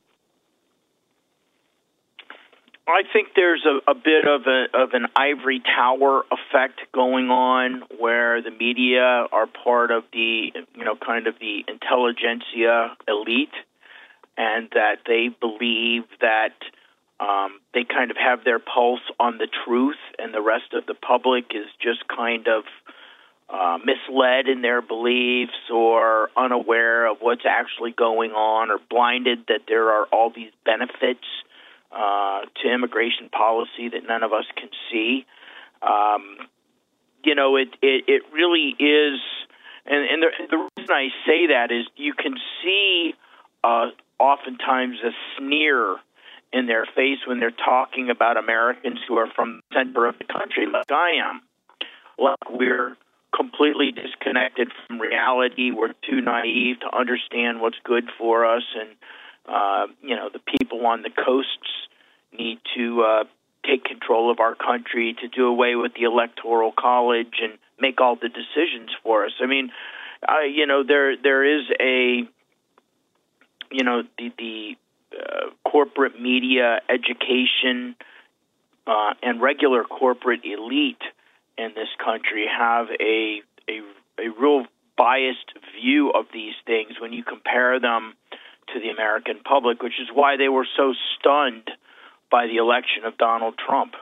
I think there's a, a bit of a of an ivory tower effect going on, where the media are part of the, you know, kind of the intelligentsia elite, and that they believe that um, they kind of have their pulse on the truth, and the rest of the public is just kind of uh, misled in their beliefs or unaware of what's actually going on, or blinded that there are all these benefits uh, to immigration policy that none of us can see. Um, you know, it, it, it really is, and, and the, the reason I say that is you can see uh, oftentimes a sneer in their face when they're talking about Americans who are from the center of the country, like I am. Like we're completely disconnected from reality. We're too naive to understand what's good for us, and uh, you know, the people on the coasts need to uh, take control of our country, to do away with the Electoral College and make all the decisions for us. I mean, uh, you know, there there is a, you know, the the uh, corporate media education uh, and regular corporate elite in this country have a a a real biased view of these things when you compare them to the American public, which is why they were so stunned by the election of Donald Trump.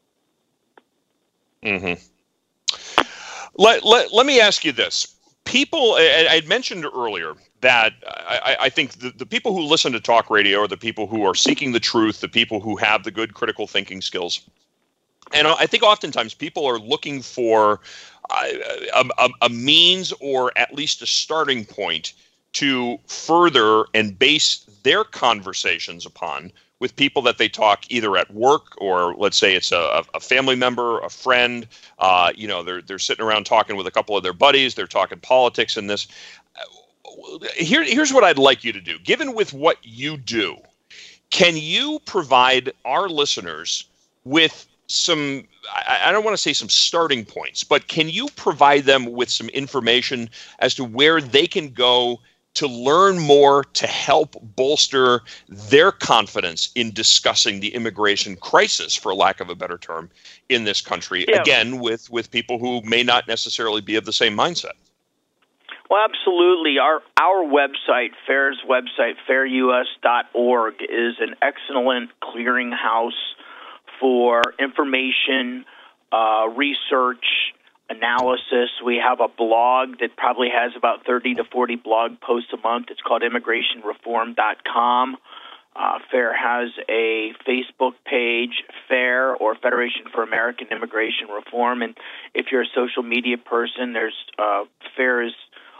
Mm-hmm. Let, let, let me ask you this. People, I, I mentioned earlier that I, I think the, the people who listen to talk radio are the people who are seeking the truth, the people who have the good critical thinking skills. And I think oftentimes people are looking for a, a, a means or at least a starting point to further and base their conversations upon with people that they talk either at work, or let's say it's a, a family member, a friend. Uh, you know, they're they're sitting around talking with a couple of their buddies. They're talking politics and this. Here, here's what I'd like you to do. Given with what you do, can you provide our listeners with some, I don't want to say some starting points, but can you provide them with some information as to where they can go to learn more to help bolster their confidence in discussing the immigration crisis, for lack of a better term, in this country, yeah. Again, with, with people who may not necessarily be of the same mindset? Well, absolutely. Our our website, FAIR's website, fair U S dot org, is an excellent clearinghouse for information, uh, research, analysis. We have a blog that probably has about thirty to forty blog posts a month. It's called immigration reform dot com. Uh, FAIR has a Facebook page, FAIR, or Federation for American Immigration Reform. And if you're a social media person, there's uh, FAIR is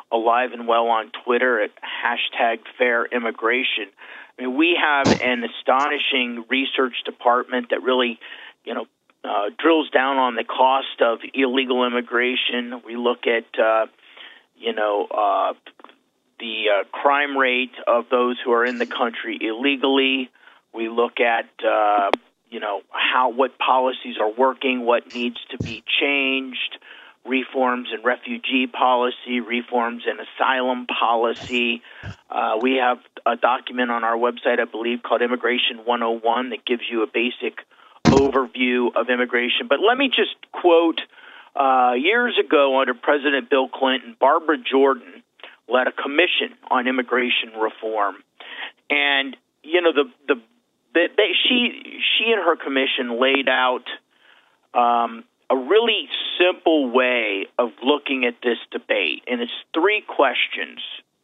alive and well on Twitter at hashtag Fair Immigration. I mean, we have an astonishing research department that really, you know, uh, drills down on the cost of illegal immigration. We look at, uh, you know, uh, the uh, crime rate of those who are in the country illegally. We look at, uh, you know, how what policies are working, what needs to be changed, reforms in refugee policy, reforms in asylum policy. Uh, we have a document on our website, I believe, called Immigration one oh one that gives you a basic overview of immigration. But let me just quote, uh, years ago under President Bill Clinton, Barbara Jordan led a commission on immigration reform. And, you know, the, the, the they, she, she and her commission laid out um, a really simple way of looking at this debate, and it's three questions.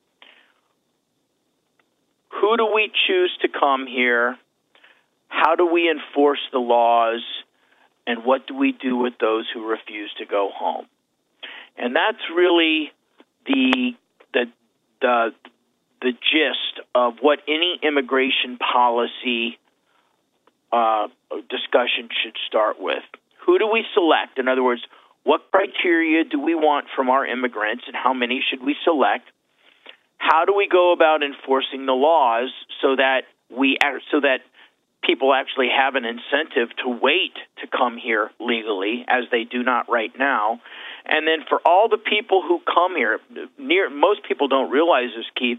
Who do we choose to come here? How do we enforce the laws? And what do we do with those who refuse to go home? And that's really the the the, the gist of what any immigration policy uh, discussion should start with. Who do we select? In other words, what criteria do we want from our immigrants, and how many should we select? How do we go about enforcing the laws so that we so that people actually have an incentive to wait to come here legally, as they do not right now? And then for all the people who come here, near most people don't realize this, Keith,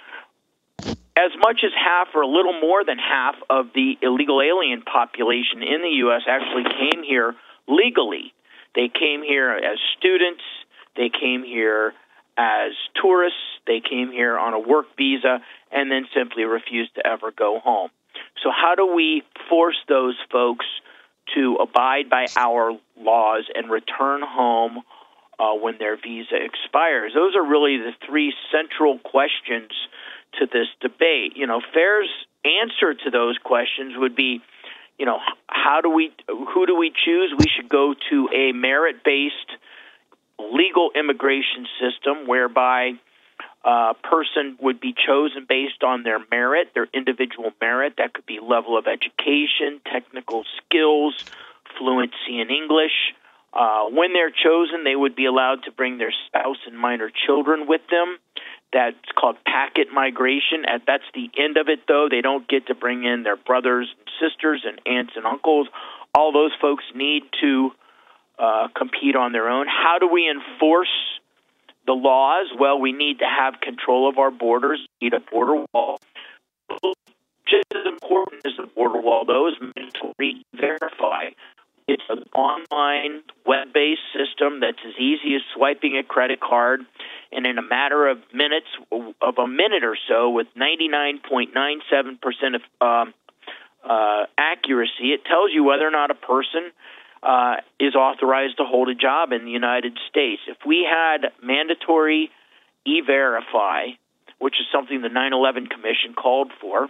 as much as half or a little more than half of the illegal alien population in the U S actually came here legally. They came here as students. They came here as tourists. They came here on a work visa and then simply refused to ever go home. So how do we force those folks to abide by our laws and return home uh, when their visa expires? Those are really the three central questions to this debate. You know, FAIR's answer to those questions would be, you know, how do we, who do we choose? We should go to a merit-based legal immigration system whereby a person would be chosen based on their merit, their individual merit. That could be level of education, technical skills, fluency in English. Uh, when they're chosen, they would be allowed to bring their spouse and minor children with them. That's called packet migration. That's the end of it, though. They don't get to bring in their brothers and sisters and aunts and uncles. All those folks need to uh, compete on their own. How do we enforce the laws? Well, we need to have control of our borders. We need a border wall. Just as important as the border wall, though, is mandatory verify. It's an online, web-based system that's as easy as swiping a credit card, and in a matter of minutes, of a minute or so, with ninety-nine point nine seven percent of um, uh, accuracy, it tells you whether or not a person uh, is authorized to hold a job in the United States. If we had mandatory E-Verify, which is something the nine eleven Commission called for,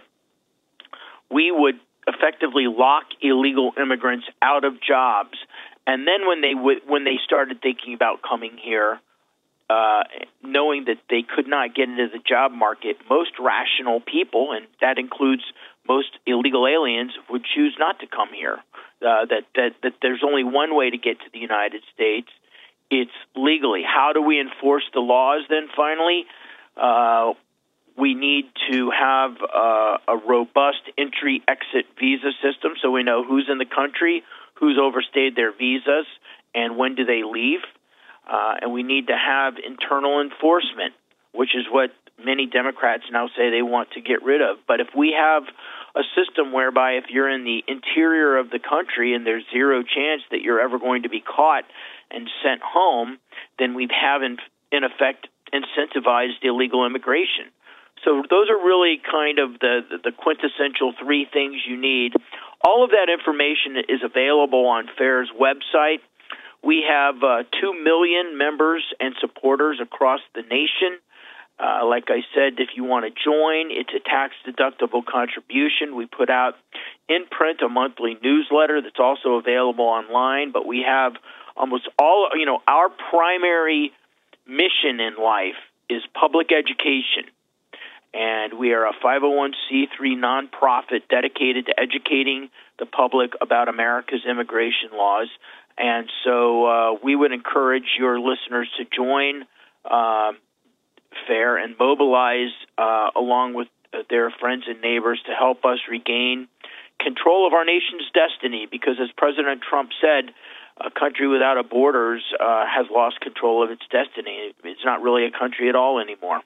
we would effectively lock illegal immigrants out of jobs. And then when they w- when they started thinking about coming here, uh, knowing that they could not get into the job market, most rational people, and that includes most illegal aliens, would choose not to come here. Uh, that, that, that there's only one way to get to the United States. It's legally. How do we enforce the laws then finally? Uh, We need to have uh, a robust entry-exit visa system so we know who's in the country, who's overstayed their visas, and when do they leave. Uh, and we need to have internal enforcement, which is what many Democrats now say they want to get rid of. But if we have a system whereby if you're in the interior of the country and there's zero chance that you're ever going to be caught and sent home, then we have, in, in effect, incentivized illegal immigration. So those are really kind of the, the quintessential three things you need. All of that information is available on FAIR's website. We have uh, two million members and supporters across the nation. Uh, like I said, if you want to join, it's a tax-deductible contribution. We put out in print a monthly newsletter that's also available online, but we have almost all, you know, our primary mission in life is public education. And we are a five oh one c three nonprofit dedicated to educating the public about America's immigration laws. And so uh, we would encourage your listeners to join uh, FAIR and mobilize uh, along with their friends and neighbors to help us regain control of our nation's destiny, because as President Trump said, a country without a borders uh, has lost control of its destiny. It's not really a country at all anymore.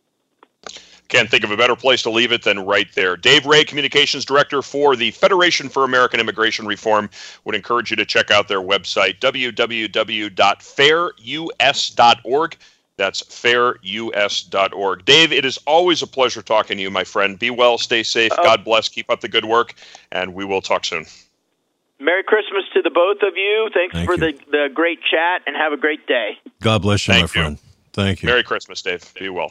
Can't think of a better place to leave it than right there. Dave Ray, Communications Director for the Federation for American Immigration Reform, would encourage you to check out their website, w w w dot fair u s dot org. That's fair u s dot org. Dave, it is always a pleasure talking to you, my friend. Be well, stay safe, uh, God bless, keep up the good work, and we will talk soon. Merry Christmas to the both of you. Thanks Thank for you. the, the great chat, and have a great day. God bless you, Thank my friend. you. Thank you. Merry Christmas, Dave. Be well.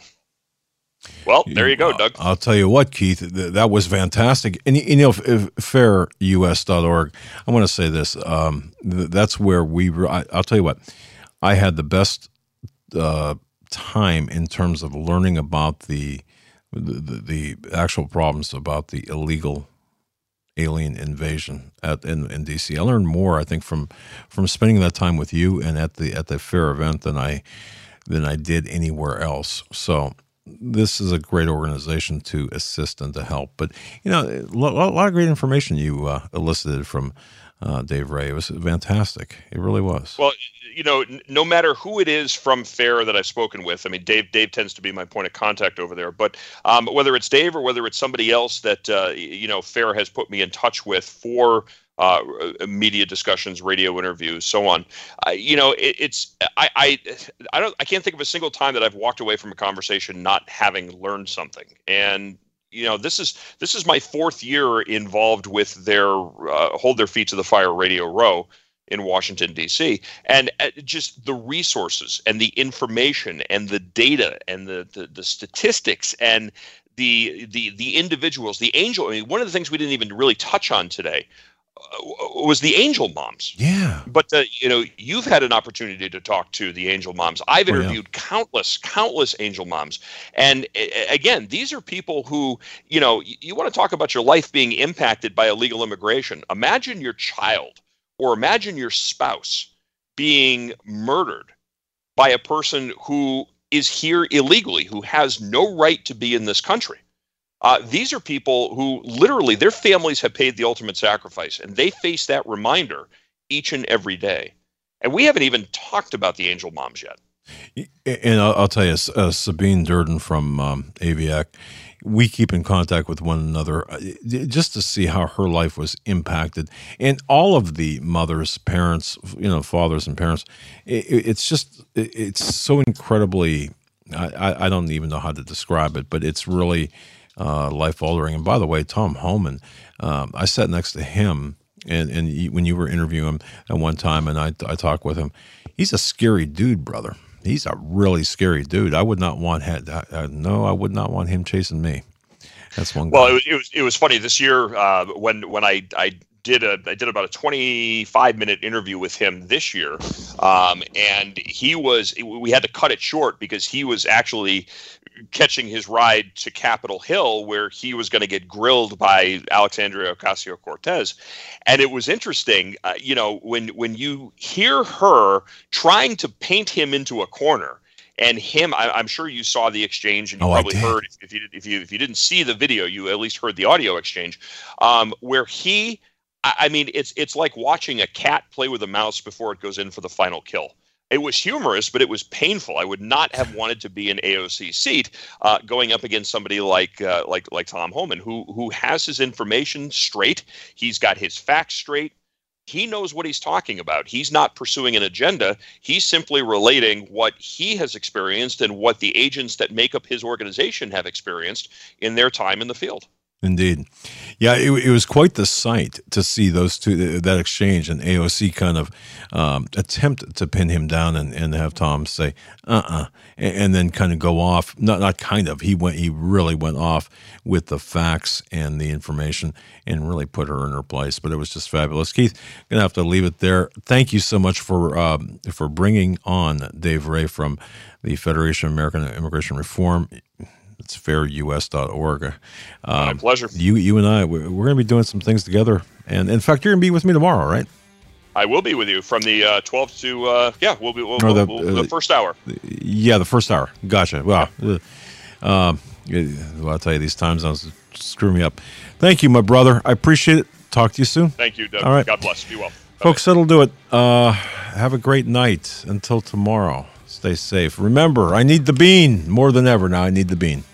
Well, there you go, Doug. I'll tell you what, Keith, th- that was fantastic. And you know, fair u s dot org, I want to say this. Um, th- that's where we, re- I, I'll tell you what, I had the best uh, time in terms of learning about the, the, the actual problems about the illegal alien invasion at in, in D C. I learned more, I think, from from spending that time with you and at the at the FAIR event than I than I did anywhere else. So this is a great organization to assist and to help. But, you know, a lot of great information you uh, elicited from uh, Dave Ray. It was fantastic. It really was. Well, you know, no matter who it is from FAIR that I've spoken with, I mean, Dave Dave tends to be my point of contact over there. But um, whether it's Dave or whether it's somebody else that, uh, you know, FAIR has put me in touch with for uh, media discussions, radio interviews, so on. Uh, you know, it, it's I, I I don't I can't think of a single time that I've walked away from a conversation not having learned something. And you know, this is this is my fourth year involved with their uh, Hold Their Feet to the Fire Radio Row in Washington, D C, and uh, just the resources and the information and the data and the the, the statistics and the the the individuals, the angel. I mean, one of the things we didn't even really touch on today was the angel moms. Yeah. But, uh, you know, you've had an opportunity to talk to the angel moms. I've interviewed oh, yeah. countless, countless angel moms. And uh, again, these are people who, you know, you, you want to talk about your life being impacted by illegal immigration. Imagine your child or imagine your spouse being murdered by a person who is here illegally, who has no right to be in this country. Uh, these are people who literally their families have paid the ultimate sacrifice, and they face that reminder each and every day. And we haven't even talked about the angel moms yet. And I'll, I'll tell you, uh, Sabine Durden from um, A V A C, we keep in contact with one another just to see how her life was impacted. And all of the mothers, parents, you know, fathers and parents, it, it's just, it's so incredibly, I, I don't even know how to describe it, but it's really Uh, life-altering. And by the way, Tom Homan, um, I sat next to him, and, and he, when you were interviewing him at one time, and I, I talked with him, he's a scary dude, brother. He's a really scary dude. I would not want, had, I, I, no, I would not want him chasing me. That's one guy. Well, it was, it was, it was funny this year uh, when, when I, I did a, I did about a twenty-five minute interview with him this year. Um, and he was, we had to cut it short because he was actually catching his ride to Capitol Hill, where he was going to get grilled by Alexandria Ocasio-Cortez. And it was interesting, uh, you know, when when you hear her trying to paint him into a corner, and him, I, I'm sure you saw the exchange, and you oh, probably heard, if you, if you if you didn't see the video, you at least heard the audio exchange, um, where he, I mean, it's it's like watching a cat play with a mouse before it goes in for the final kill. It was humorous, but it was painful. I would not have wanted to be in A O C seat uh, going up against somebody like uh, like like Tom Homan, who who has his information straight. He's got his facts straight. He knows what he's talking about. He's not pursuing an agenda. He's simply relating what he has experienced and what the agents that make up his organization have experienced in their time in the field. Indeed. Yeah, it, it was quite the sight to see those two, that exchange, and A O C kind of um, attempt to pin him down and, and have Tom say, uh-uh, and, and then kind of go off. Not not kind of. He went. He really went off with the facts and the information and really put her in her place. But it was just fabulous. Keith, going to have to leave it there. Thank you so much for um, for bringing on Dave Ray from the Federation of American Immigration Reform. It's fair U S dot org. Um, My pleasure. You, you and I, we're, we're going to be doing some things together. And in fact, you're going to be with me tomorrow, right? I will be with you from the uh, twelve to, uh, yeah, we'll be we'll, Or the, we'll, we'll, uh, the first hour. Yeah, the first hour. Gotcha. Wow. Uh, um, well, I'll tell you, these time zones screw me up. Thank you, my brother. I appreciate it. Talk to you soon. Thank you, Doug. All right. God bless. Be well. Folks, that'll do it. Uh, have a great night. Until tomorrow. Stay safe. Remember, I need the bean more than ever now. I need the bean.